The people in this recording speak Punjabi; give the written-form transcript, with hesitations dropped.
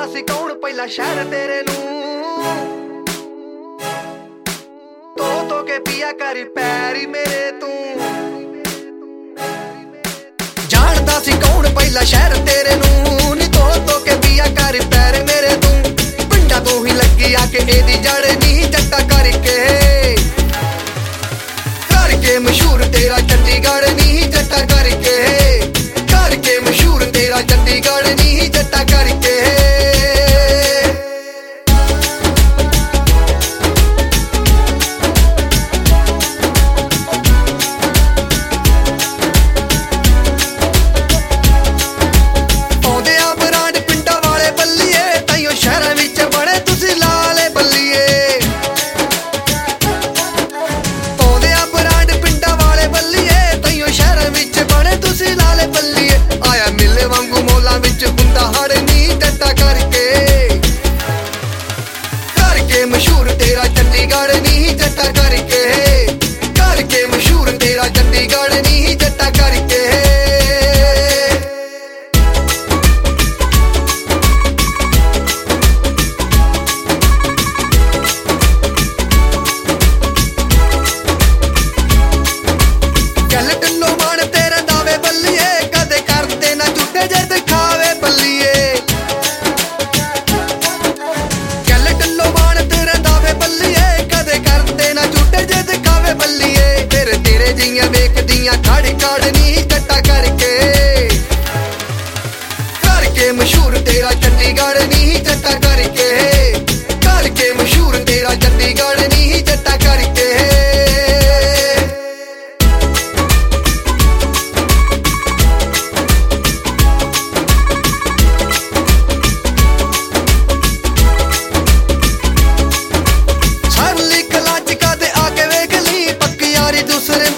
ਜਾਣਦਾ ਸੀ ਕੌਣ ਪਹਿਲਾ ਸ਼ਹਿਰ ਤੇਰੇ ਨੂੰ ਧੋ ਕੇ ਪੀਆ ਕਰੀ ਪੈਰੀ ਮੇਰੇ ਤੂੰ ਜਾਣਦਾ ਸੀ ਕੌਣ ਪਹਿਲਾ ਸ਼ਹਿਰ ਤੇਰੇ ਨੂੰ ਨੀ ਧੋ ਕੇ ਪੀਆ ਕਰੀ ਪੈਰ ਮੇਰੇ ਤੂੰ ਪਿੰਡਾਂ ਤੋਂ ਹੀ ਲੱਗੀ ਆ ਕੇ ਇਹਦੀ ਜੜ ਨਹੀਂ ਜੱਟਾ ਕਰਕੇ ਮਸ਼ਹੂਰ ਤੇਰਾ ਚੰਡੀਗੜ੍ਹ ਨਹੀਂ ਜੱਟਾ ਕਰਕੇ ਮਸ਼ਹੂਰ ਤੇਰਾ ਚੰਡੀਗੜ੍ਹ ਨਹੀਂ ਜੱਟਾ ਕਰਕੇ ਮਸ਼ਹੂਰ ਤੇਰਾ ਚੰਡੀਗੜ੍ਹ ਨਹੀਂ ਜੱਟਾ ਕਰਕੇ ਮਸ਼ਹੂਰ ਤੇਰਾ ਚੰਡੀਗੜ੍ਹ ਨਹੀਂ ਜੱਟਾ ਕਰਕੇ ਚੱਲ ਢਿੱਲੋਂ ਮਾਣ ਤੇਰੇ ਦਾਵੇ ਬੱਲੀਏ ਕਦੇ ਕਰਦੇ ਨਾ ਝੂਠੇ ਜੇ ਦਿਖਾਵੇ ਬੱਲੀਏ ਵੇਖਦੀਆਂ ਖੜ ਨਹੀਂ ਜੱਟਾ ਕਰਕੇ ਮਸ਼ਹੂਰ ਤੇਰਾ ਚੰਡੀਗੜ੍ਹ ਨਹੀਂ ਜੱਟਾ ਕਰਕੇ ਮਸ਼ਹੂਰ ਤੇਰਾ ਚੰਡੀਗੜ੍ਹ ਨਹੀਂ ਜੱਟਾ ਕਰਕੇ ਸਰਲੀ ਕਲਾਚ ਕਦੇ ਆ ਕੇ ਵੇਖ ਲਈ ਪੱਕੀ ਯਾਰੀ ਦੂਸਰੇ